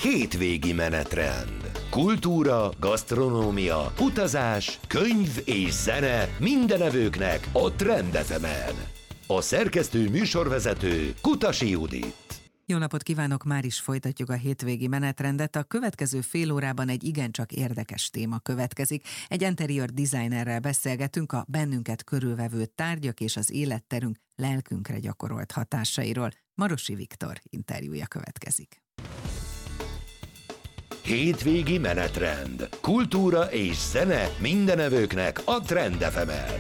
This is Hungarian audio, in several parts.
Hétvégi menetrend. Kultúra, gasztronómia, utazás, könyv és zene minden evőknek a Trend FM-en. A szerkesztő műsorvezető Kutasi Judit. Jó napot kívánok, már is folytatjuk a hétvégi menetrendet. A következő fél órában egy igencsak érdekes téma következik. Egy interior designerrel beszélgetünk a bennünket körülvevő tárgyak és az életterünk lelkünkre gyakorolt hatásairól. Marosi Viktor interjúja következik. Hétvégi menetrend. Kultúra és zene minden evőknek a Trend FM-en.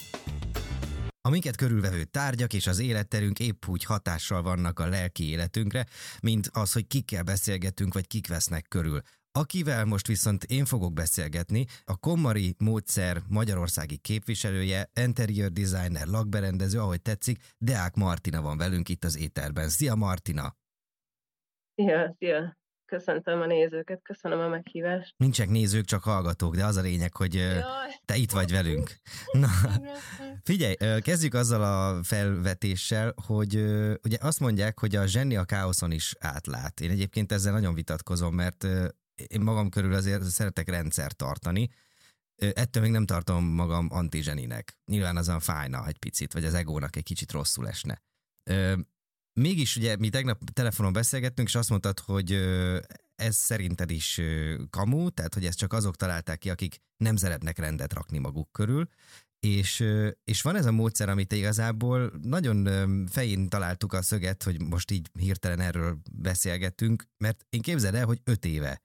A minket körülvevő tárgyak és az életterünk épp úgy hatással vannak a lelki életünkre, mint az, hogy kikkel beszélgetünk, vagy kik vesznek körül. Akivel most viszont én fogok beszélgetni, a KonMari módszer magyarországi képviselője, interior designer, lakberendező, ahogy tetszik, Deák Martina van velünk itt az éterben. Szia Martina! Szia! Köszöntöm a nézőket, köszönöm a meghívást. Nincsenek nézők, csak hallgatók, de az a lényeg, hogy te itt vagy velünk. Na, figyelj, kezdjük azzal a felvetéssel, hogy ugye azt mondják, hogy a zseni a káoszon is átlát. Én egyébként ezzel nagyon vitatkozom, mert én magam körül azért szeretek rendszert tartani. Ettől még nem tartom magam antizseninek. Nyilván azon fájna egy picit, vagy az egónak egy kicsit rosszul esne. Mégis ugye mi tegnap telefonon beszélgettünk, és azt mondtad, hogy ez szerinted is kamu, tehát hogy ezt csak azok találták ki, akik nem szeretnek rendet rakni maguk körül, és van ez a módszer, amit igazából nagyon fején találtuk a szöget, hogy most így hirtelen erről beszélgettünk, mert én képzeld el, hogy 5 éve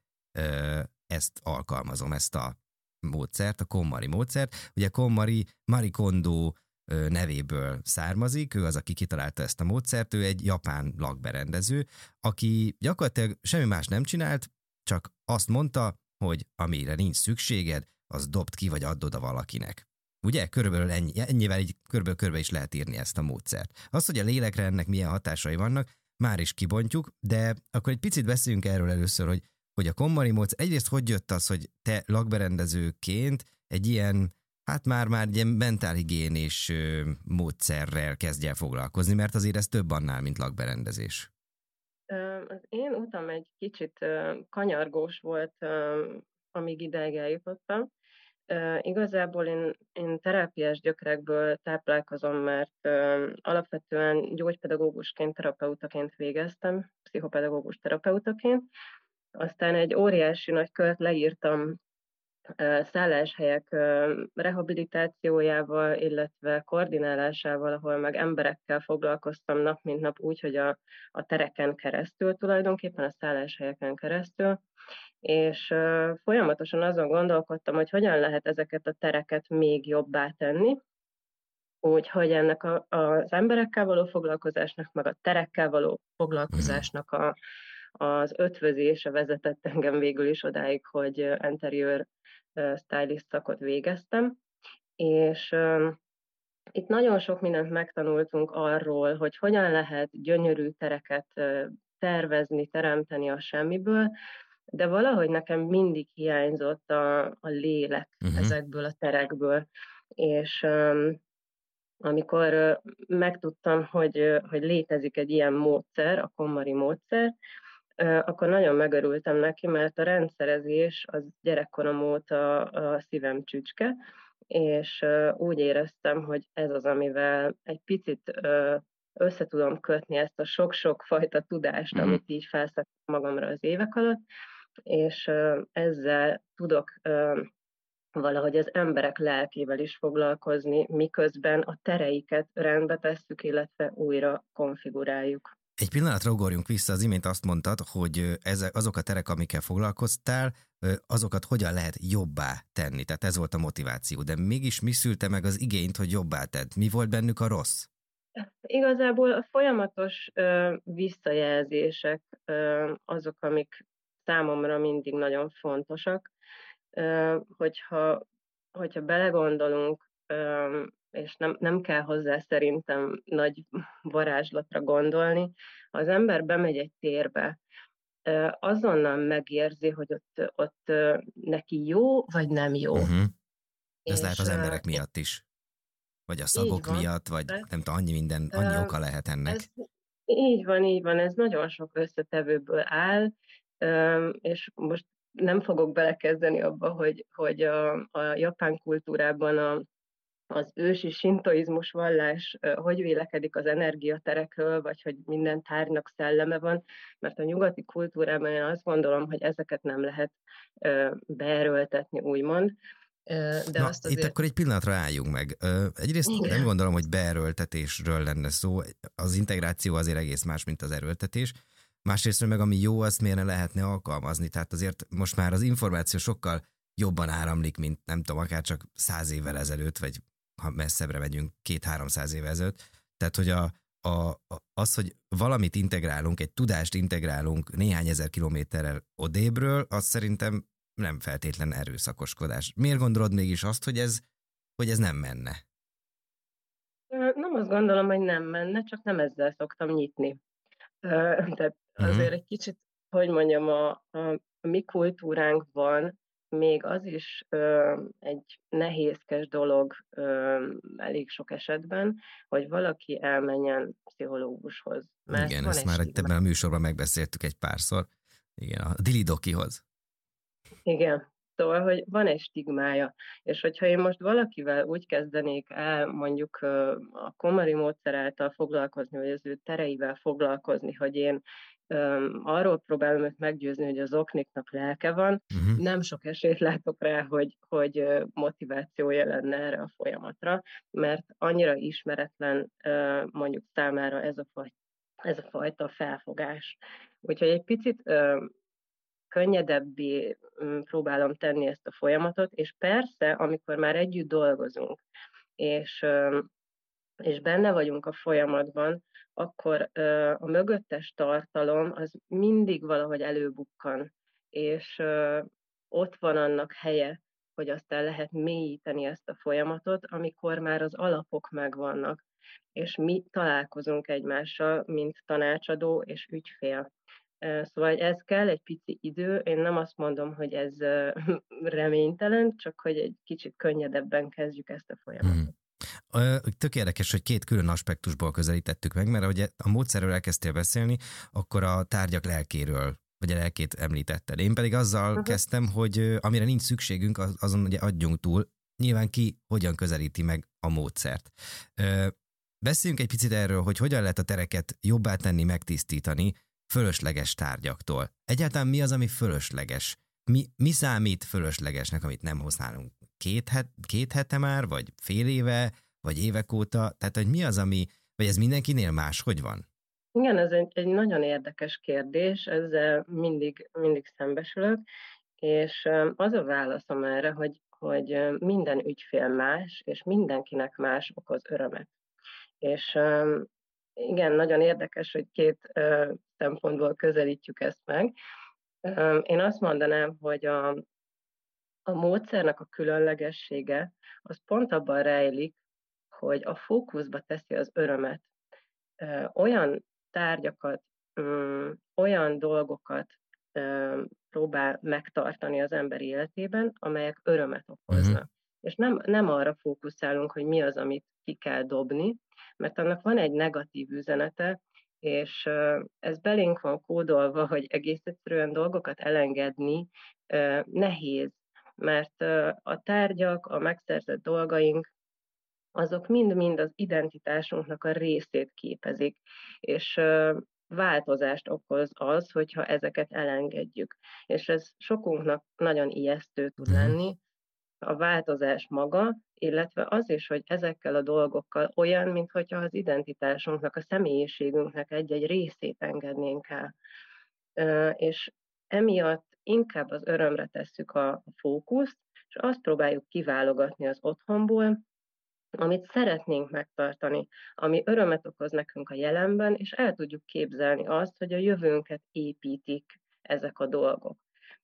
ezt alkalmazom, ezt a módszert, a KonMari módszert. Ugye KonMari Marie Kondo nevéből származik, ő az, aki kitalálta ezt a módszert, ő egy japán lakberendező, aki gyakorlatilag semmi más nem csinált, csak azt mondta, hogy amire nincs szükséged, az dobd ki, vagy add oda valakinek. Ugye? Körülbelül ennyivel így körbe is lehet írni ezt a módszert. Az, hogy a lélekre ennek milyen hatásai vannak, már is kibontjuk, de akkor egy picit beszéljünk erről először, hogy a KonMari módszer, egyrészt hogy jött az, hogy te lakberendezőként egy ilyen már ilyen mentálhigiénés módszerrel kezdj el foglalkozni, mert azért ez több annál, mint lakberendezés. Az én utam egy kicsit kanyargós volt, amíg ideig eljutottam. Igazából én terápiás gyökerekből táplálkozom, mert alapvetően gyógypedagógusként, terapeutaként végeztem, pszichopedagógus terapeutaként. Aztán egy óriási nagy kört leírtam szálláshelyek rehabilitációjával, illetve koordinálásával, ahol meg emberekkel foglalkoztam nap mint nap úgy, hogy a tereken keresztül tulajdonképpen, a szálláshelyeken keresztül, és folyamatosan azon gondolkodtam, hogy hogyan lehet ezeket a tereket még jobbá tenni, úgyhogy ennek az emberekkel való foglalkozásnak, meg a terekkel való foglalkozásnak az ötvözése vezetett engem végül is odáig, hogy interior stylist szakot végeztem, és itt nagyon sok mindent megtanultunk arról, hogy hogyan lehet gyönyörű tereket tervezni, teremteni a semmiből, de valahogy nekem mindig hiányzott a lélek ezekből a terekből, és amikor megtudtam, hogy létezik egy ilyen módszer, a KonMari módszer, akkor nagyon megörültem neki, mert a rendszerezés az gyerekkorom óta a szívem csücske, és úgy éreztem, hogy ez az, amivel egy picit össze tudom kötni ezt a sok-sok fajta tudást, amit így felszedtem magamra az évek alatt, és ezzel tudok valahogy az emberek lelkével is foglalkozni, miközben a tereiket rendbe tesszük, illetve újra konfiguráljuk. Egy pillanatra ugorjunk vissza, az imént azt mondtad, hogy azok a terek, amikkel foglalkoztál, azokat hogyan lehet jobbá tenni, tehát ez volt a motiváció, de mégis mi szülte meg az igényt, hogy jobbá tedd? Mi volt bennük a rossz? Igazából a folyamatos visszajelzések azok, amik számomra mindig nagyon fontosak, hogyha belegondolunk, és nem kell hozzá szerintem nagy varázslatra gondolni, ha az ember bemegy egy térbe, azonnal megérzi, hogy ott neki jó, vagy nem jó. Ez lehet az emberek miatt is. Vagy a szagok miatt, vagy nem tudom, annyi oka lehet ennek. Így van, ez nagyon sok összetevőből áll, és most nem fogok belekezdeni abba, hogy a japán kultúrában az ősi sintoizmus vallás hogy vélekedik az energiaterekről, vagy hogy minden tárgynak szelleme van, mert a nyugati kultúrában én azt gondolom, hogy ezeket nem lehet beerőltetni, úgymond. De Na, azt itt azért... akkor egy pillanatra álljunk meg. Egyrészt Igen. nem gondolom, hogy beerőltetésről lenne szó. Az integráció azért egész más, mint az erőltetés. Másrészt meg ami jó, azt miért ne lehetne alkalmazni. Tehát azért most már az információ sokkal jobban áramlik, mint nem tudom, akár csak 100 évvel ezelőtt, vagy ha messzebbre megyünk, 200-300 évvel ezelőtt. Tehát, hogy az, hogy valamit integrálunk, egy tudást integrálunk néhány ezer kilométerrel odébről, az szerintem nem feltétlen erőszakoskodás. Miért gondolod mégis azt, hogy ez nem menne? Nem azt gondolom, hogy nem menne, csak nem ezzel szoktam nyitni. Tehát azért egy kicsit, hogy mondjam, a mi kultúránkban még az is egy nehézkes dolog elég sok esetben, hogy valaki elmenjen pszichológushoz. Mert Igen, van ezt egy már stigma. ebben a műsorban megbeszéltük egy párszor. Igen, a Dilidokihoz. Igen, szóval, hogy van egy stigmája, és hogyha én most valakivel úgy kezdenék el mondjuk a Komari módszer által foglalkozni, vagy az ő tereivel foglalkozni, hogy én arról próbálom őt meggyőzni, hogy az okniknak lelke van, nem sok esélyt látok rá, hogy motivációja lenne erre a folyamatra, mert annyira ismeretlen mondjuk számára ez a fajta felfogás. Úgyhogy egy picit könnyedebbé próbálom tenni ezt a folyamatot, és persze, amikor már együtt dolgozunk, és benne vagyunk a folyamatban, akkor a mögöttes tartalom az mindig valahogy előbukkan, és ott van annak helye, hogy aztán lehet mélyíteni ezt a folyamatot, amikor már az alapok megvannak, és mi találkozunk egymással, mint tanácsadó és ügyfél. Szóval ez kell egy pici idő, én nem azt mondom, hogy ez reménytelen, csak hogy egy kicsit könnyedebben kezdjük ezt a folyamatot. Tök érdekes, hogy két külön aspektusból közelítettük meg, mert ahogy a módszerről elkezdtél beszélni, akkor a tárgyak lelkéről, vagy a lelkét említetted. Én pedig azzal kezdtem, hogy amire nincs szükségünk, azon ugye adjunk túl. Nyilván ki hogyan közelíti meg a módszert. Beszéljünk egy picit erről, hogy hogyan lehet a tereket jobbá tenni, megtisztítani fölösleges tárgyaktól. Egyáltalán mi az, ami fölösleges? Mi számít fölöslegesnek, amit nem használunk? Két hete már, vagy fél éve, vagy évek óta? Tehát, hogy mi az, vagy ez mindenkinél más, hogy van? Igen, ez egy nagyon érdekes kérdés, ezzel mindig szembesülök, és az a válaszom erre, hogy minden ügyfél más, és mindenkinek más okoz örömet. És igen, nagyon érdekes, hogy két szempontból közelítjük ezt meg. Én azt mondanám, hogy a módszernek a különlegessége az pont abban rejlik, hogy a fókuszba teszi az örömet. Olyan tárgyakat, olyan dolgokat próbál megtartani az ember életében, amelyek örömet okoznak. És nem arra fókuszálunk, hogy mi az, amit ki kell dobni, mert annak van egy negatív üzenete, és ez belénk van kódolva, hogy egész egyszerűen dolgokat elengedni nehéz, mert a tárgyak, a megszerzett dolgaink, azok mind-mind az identitásunknak a részét képezik, és változást okoz az, hogyha ezeket elengedjük. És ez sokunknak nagyon ijesztő tud lenni, a változás maga, illetve az is, hogy ezekkel a dolgokkal olyan, mintha az identitásunknak, a személyiségünknek egy-egy részét engednénk el. És emiatt inkább az örömre tesszük a fókuszt, és azt próbáljuk kiválogatni az otthonból, amit szeretnénk megtartani, ami örömet okoz nekünk a jelenben, és el tudjuk képzelni azt, hogy a jövőnket építik ezek a dolgok.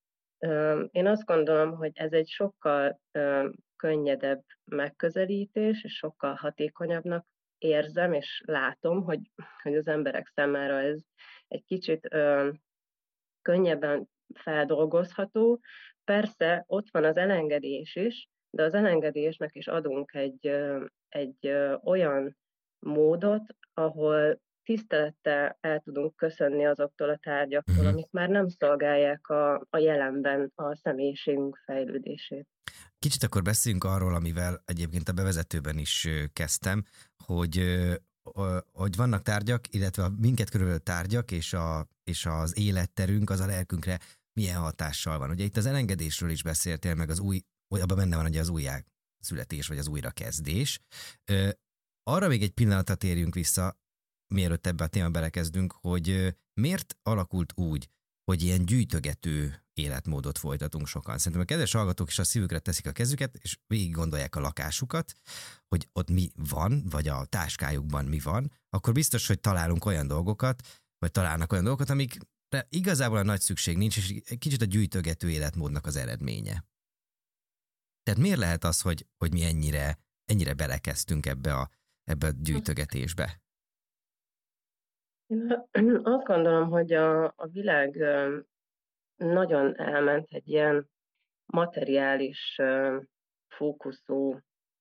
Én azt gondolom, hogy ez egy sokkal könnyedebb megközelítés, és sokkal hatékonyabbnak érzem, és látom, hogy az emberek számára ez egy kicsit könnyebben feldolgozható. Persze ott van az elengedés is, de az elengedésnek is adunk egy olyan módot, ahol tisztelettel el tudunk köszönni azoktól a tárgyaktól, amik már nem szolgálják a jelenben a személyiségünk fejlődését. Kicsit akkor beszéljünk arról, amivel egyébként a bevezetőben is kezdtem, hogy vannak tárgyak, illetve a minket körülbelül tárgyak és az életterünk, az a lelkünkre milyen hatással van. Ugye itt az elengedésről is beszéltél, meg abban benne van ugye az újjászületés, vagy az újrakezdés. Arra még egy pillanatra térjünk vissza, mielőtt ebbe a témába belekezdünk, hogy miért alakult úgy, hogy ilyen gyűjtögető életmódot folytatunk sokan. Szerintem a kedves hallgatók is a szívükre teszik a kezüket, és végig gondolják a lakásukat, hogy ott mi van, vagy a táskájukban mi van, akkor biztos, hogy találunk olyan dolgokat, vagy találnak olyan dolgokat, amikre igazából a nagy szükség nincs, és kicsit a gyűjtögető életmódnak az eredménye. Tehát miért lehet az, hogy mi ennyire belekezdtünk ebbe a gyűjtögetésbe? Azt gondolom, hogy a világ nagyon elment egy ilyen materiális fókuszú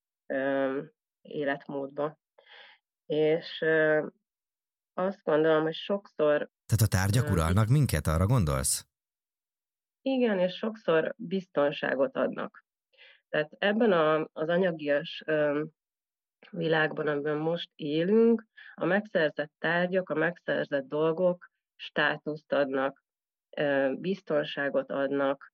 életmódba. És azt gondolom, hogy sokszor... Tehát a tárgyak uralnak minket, arra gondolsz? Igen, és sokszor biztonságot adnak. Tehát ebben az anyagias világban, amiben most élünk, a megszerzett tárgyak, a megszerzett dolgok státuszt adnak, biztonságot adnak,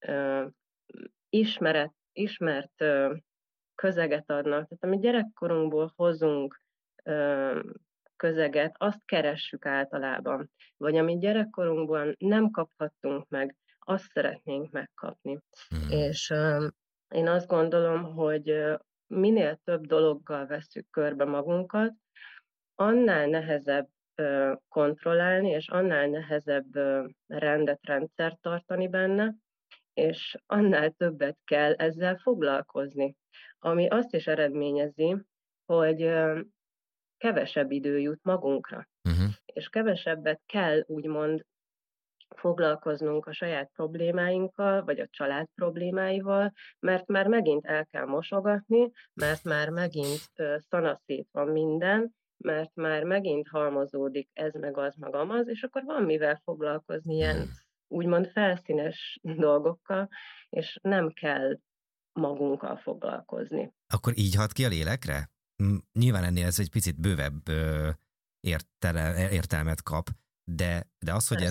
ismert közeget adnak. Tehát amit gyerekkorunkból hozunk közeget, azt keressük általában. Vagy amit gyerekkorunkban nem kaphattunk meg, azt szeretnénk megkapni. És én azt gondolom, hogy minél több dologgal vesszük körbe magunkat, annál nehezebb kontrollálni, és annál nehezebb rendet, rendszert tartani benne, és annál többet kell ezzel foglalkozni. Ami azt is eredményezi, hogy kevesebb idő jut magunkra, és kevesebbet kell úgymond foglalkoznunk a saját problémáinkkal, vagy a család problémáival, mert már megint el kell mosogatni, mert már megint szanaszét van minden, mert már megint halmozódik ez, meg az, meg amaz, és akkor van mivel foglalkozni ilyen úgymond felszínes dolgokkal, és nem kell magunkkal foglalkozni. Akkor így hat ki a lélekre? Nyilván ennél ez egy picit bővebb értelmet kap, de az, hogy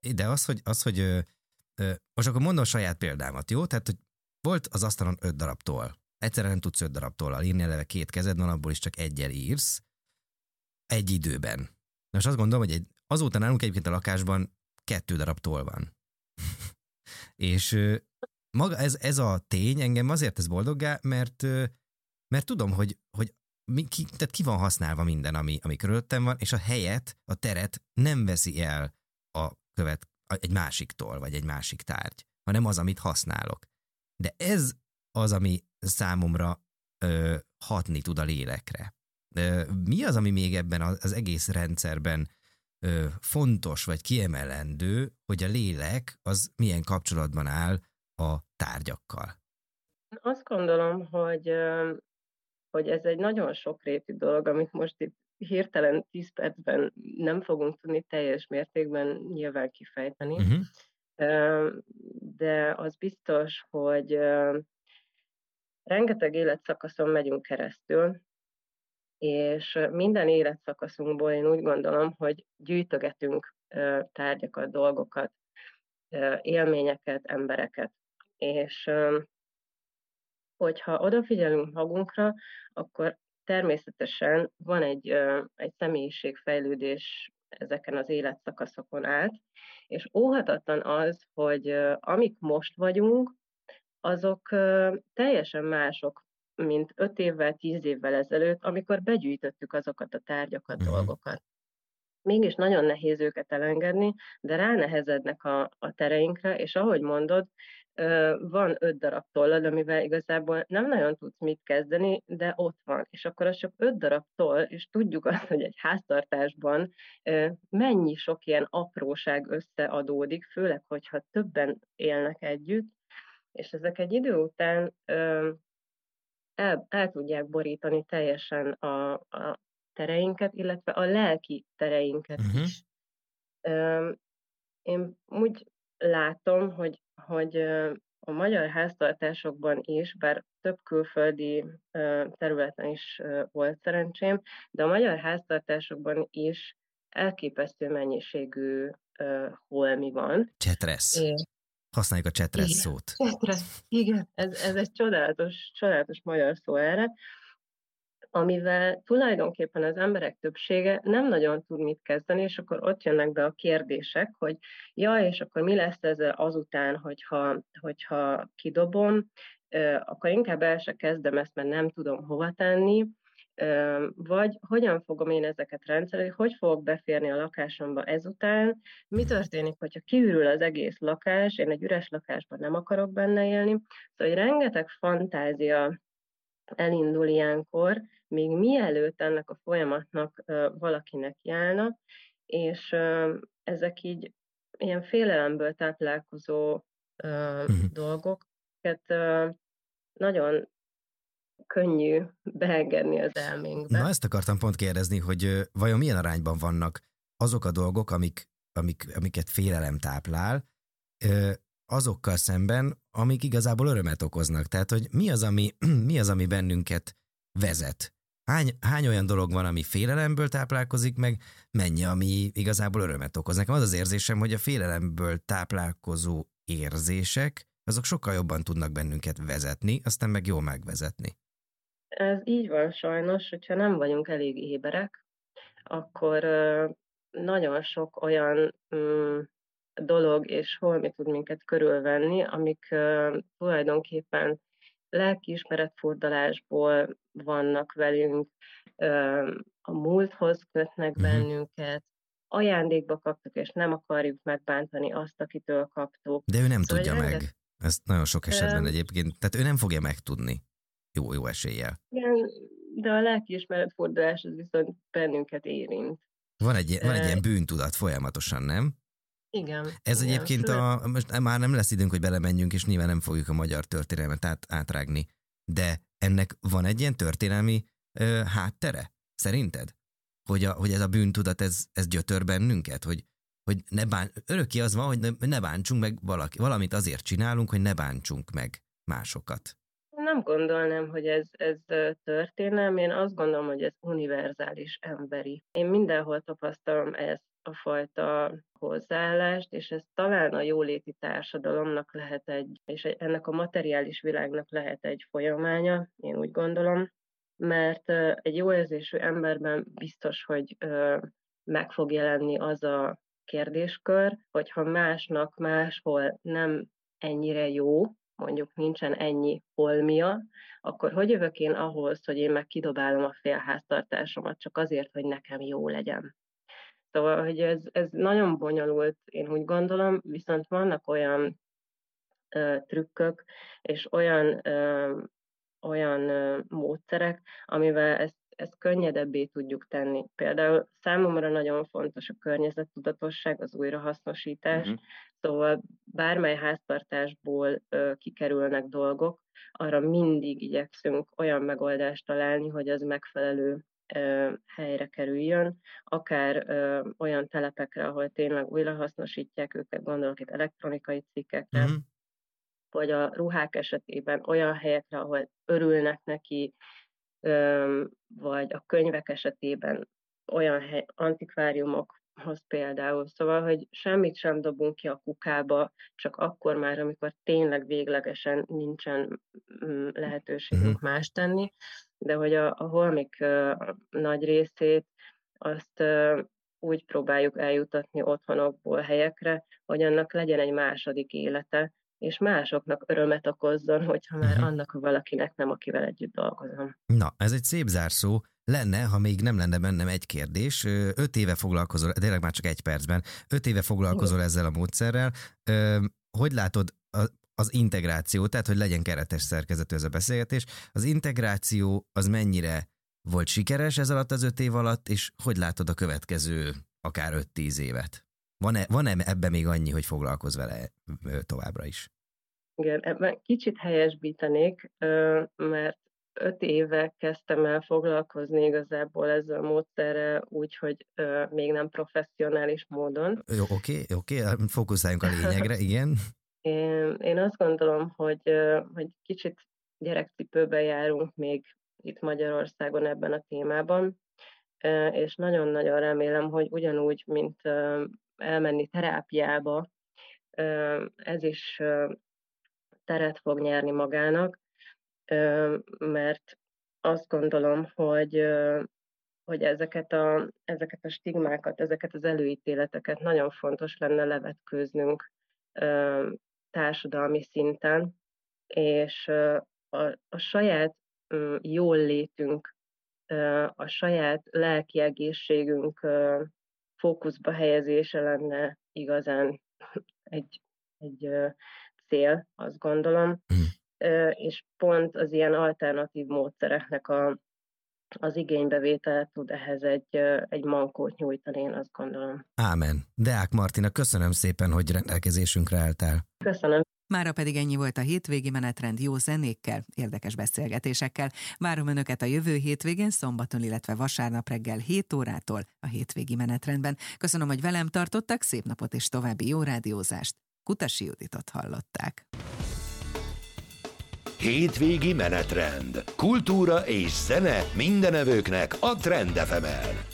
most akkor mondom a saját példámat, jó? Tehát, hogy volt az asztalon 5 darab toll. Egyszerre nem tudsz 5 darab tollal írni, eleve 2 kezed van, abból is csak egyel írsz. Egy időben. Most azt gondolom, hogy azóta nálunk egyébként a lakásban 2 darab toll van. És maga ez a tény engem azért tesz boldoggá, mert tudom, hogy tehát ki van használva minden, ami körülöttem van, és a helyet, a teret nem veszi el egy másiktól, vagy egy másik tárgy, hanem az, amit használok. De ez az, ami számomra hatni tud a lélekre. Mi az, ami még ebben az egész rendszerben fontos, vagy kiemelendő, hogy a lélek az milyen kapcsolatban áll a tárgyakkal? Azt gondolom, hogy ez egy nagyon sokrétű dolog, amit most itt hirtelen 10 percben nem fogunk tudni teljes mértékben nyilván kifejteni. De az biztos, hogy rengeteg életszakaszon megyünk keresztül, és minden életszakaszunkból én úgy gondolom, hogy gyűjtögetünk tárgyakat, dolgokat, élményeket, embereket. És hogyha odafigyelünk magunkra, akkor természetesen van egy személyiségfejlődés ezeken az életszakaszokon át, és óhatatlan az, hogy amik most vagyunk, azok teljesen mások, mint 5 évvel, 10 évvel ezelőtt, amikor begyűjtöttük azokat a tárgyakat, dolgokat. Mégis nagyon nehéz őket elengedni, de ránehezednek a tereinkre, és ahogy mondod, van 5 darab tollad, amivel igazából nem nagyon tudsz mit kezdeni, de ott van. És akkor az csak 5 darab toll, és tudjuk azt, hogy egy háztartásban mennyi sok ilyen apróság összeadódik, főleg, hogyha többen élnek együtt, és ezek egy idő után el tudják borítani teljesen a tereinket, illetve a lelki tereinket is. Én úgy látom, hogy a magyar háztartásokban is, bár több külföldi területen is volt szerencsém, de a magyar háztartásokban is elképesztő mennyiségű holmi van. Csetresz. Használjuk a csetresz szót. Csetresz, igen, ez egy csodálatos magyar szó erre, amivel tulajdonképpen az emberek többsége nem nagyon tud mit kezdeni, és akkor ott jönnek be a kérdések, hogy és akkor mi lesz ezzel azután, hogyha kidobom, akkor inkább el se kezdem ezt, mert nem tudom hova tenni, vagy hogyan fogom én ezeket rendszerezni, hogy fogok beférni a lakásomba ezután, mi történik, hogyha kiürül az egész lakás, én egy üres lakásban nem akarok benne élni, szóval rengeteg fantázia elindul ilyenkor, még mielőtt ennek a folyamatnak valakinek járna, és ezek így ilyen félelemből táplálkozó dolgok, nagyon könnyű beengedni az elménkbe. Na, ezt akartam pont kérdezni, hogy vajon milyen arányban vannak azok a dolgok, amiket félelem táplál, azokkal szemben, amik igazából örömet okoznak. Tehát, hogy mi az, ami bennünket vezet? Hány olyan dolog van, ami félelemből táplálkozik, meg mennyi, ami igazából örömet okoz? Nekem az az érzésem, hogy a félelemből táplálkozó érzések, azok sokkal jobban tudnak bennünket vezetni, aztán meg jól megvezetni. Ez így van sajnos, hogyha nem vagyunk elég éberek, akkor nagyon sok olyan dolog és holmi tud minket körülvenni, amik tulajdonképpen lelkiismeretfurdalásból vannak velünk, a múlthoz kötnek bennünket, ajándékba kaptuk, és nem akarjuk megbántani azt, akitől kaptuk. De ő nem tudja meg. Ezt nagyon sok esetben egyébként, tehát ő nem fogja megtudni. Jó eséllyel. Igen, de a lelkiismeretfurdalás az viszont bennünket érint. Van egy ilyen bűntudat folyamatosan, nem? Igen. Ez igen, egyébként most már nem lesz időnk, hogy belemenjünk, és nyilván nem fogjuk a magyar történelmet átrágni, de ennek van egy ilyen történelmi háttere, szerinted? Hogy ez a bűntudat, ez gyötör bennünket? Hogy örökké az van, hogy ne bántsunk meg valamit azért csinálunk, hogy ne bántsunk meg másokat. Nem gondolnám, hogy ez történelmi, én azt gondolom, hogy ez univerzális emberi. Én mindenhol tapasztalom ezt a fajta hozzáállást, és ez talán a jóléti társadalomnak lehet és ennek a materiális világnak lehet egy folyamánya, én úgy gondolom, mert egy jó érzésű emberben biztos, hogy meg fog jelenni az a kérdéskör, hogyha másnak máshol nem ennyire jó, mondjuk nincsen ennyi holmia, akkor hogy jövök én ahhoz, hogy én meg kidobálom a félháztartásomat csak azért, hogy nekem jó legyen. Szóval, hogy ez nagyon bonyolult, én úgy gondolom, viszont vannak olyan trükkök, és olyan módszerek, amivel ezt könnyedebbé tudjuk tenni. Például számomra nagyon fontos a környezettudatosság, az újrahasznosítás, szóval bármely háztartásból kikerülnek dolgok, arra mindig igyekszünk olyan megoldást találni, hogy az megfelelő helyre kerüljön, akár olyan telepekre, ahol tényleg újrahasznosítják őket, gondolok itt elektronikai cikkekre, vagy a ruhák esetében olyan helyekre, ahol örülnek neki, vagy a könyvek esetében olyan antikváriumokhoz például. Szóval, hogy semmit sem dobunk ki a kukába, csak akkor már, amikor tényleg véglegesen nincsen lehetőségünk más tenni, de hogy a holmik nagy részét azt úgy próbáljuk eljutatni otthonokból helyekre, hogy annak legyen egy második élete, és másoknak örömet okozzon, hogyha már annak valakinek nem, akivel együtt dolgozom. Na, ez egy szép zárszó lenne, ha még nem lenne bennem egy kérdés. 5 éve foglalkozol, tényleg már csak 1 percben, 5 éve foglalkozol ezzel a módszerrel. Hogy látod az integráció, tehát hogy legyen keretes szerkezetű ez a beszélgetés, az integráció az mennyire volt sikeres ez alatt az 5 év alatt, és hogy látod a következő akár 5-10 évet? Van-e ebben még annyi, hogy foglalkozz vele továbbra is? Igen, ebben kicsit helyesbítenék, mert 5 éve kezdtem el foglalkozni igazából ezzel a módszerrel, úgyhogy még nem professzionális módon. Jó, oké, fókuszáljunk a lényegre, igen. Én azt gondolom, hogy kicsit gyerekcipőben járunk még itt Magyarországon ebben a témában, és nagyon-nagyon remélem, hogy ugyanúgy, mint elmenni terápiába, ez is teret fog nyerni magának, mert azt gondolom, hogy ezeket a stigmákat, ezeket az előítéleteket nagyon fontos lenne levetkőznünk társadalmi szinten, és a saját jól létünk, a saját lelki egészségünk fókuszba helyezése lenne igazán egy cél, azt gondolom, és pont az ilyen alternatív módszereknek az igénybevétel tud ehhez egy mankót nyújtani, én azt gondolom. Ámen. Deák Martina, köszönöm szépen, hogy rendelkezésünkre álltál. Köszönöm. Mára pedig ennyi volt a hétvégi menetrend jó zenékkel, érdekes beszélgetésekkel. Várom Önöket a jövő hétvégén, szombaton, illetve vasárnap reggel 7 órától a hétvégi menetrendben. Köszönöm, hogy velem tartottak, szép napot és további jó rádiózást. Kutasi Juditot hallották. Hétvégi menetrend. Kultúra és zene mindenevőknek a Trend FM-en.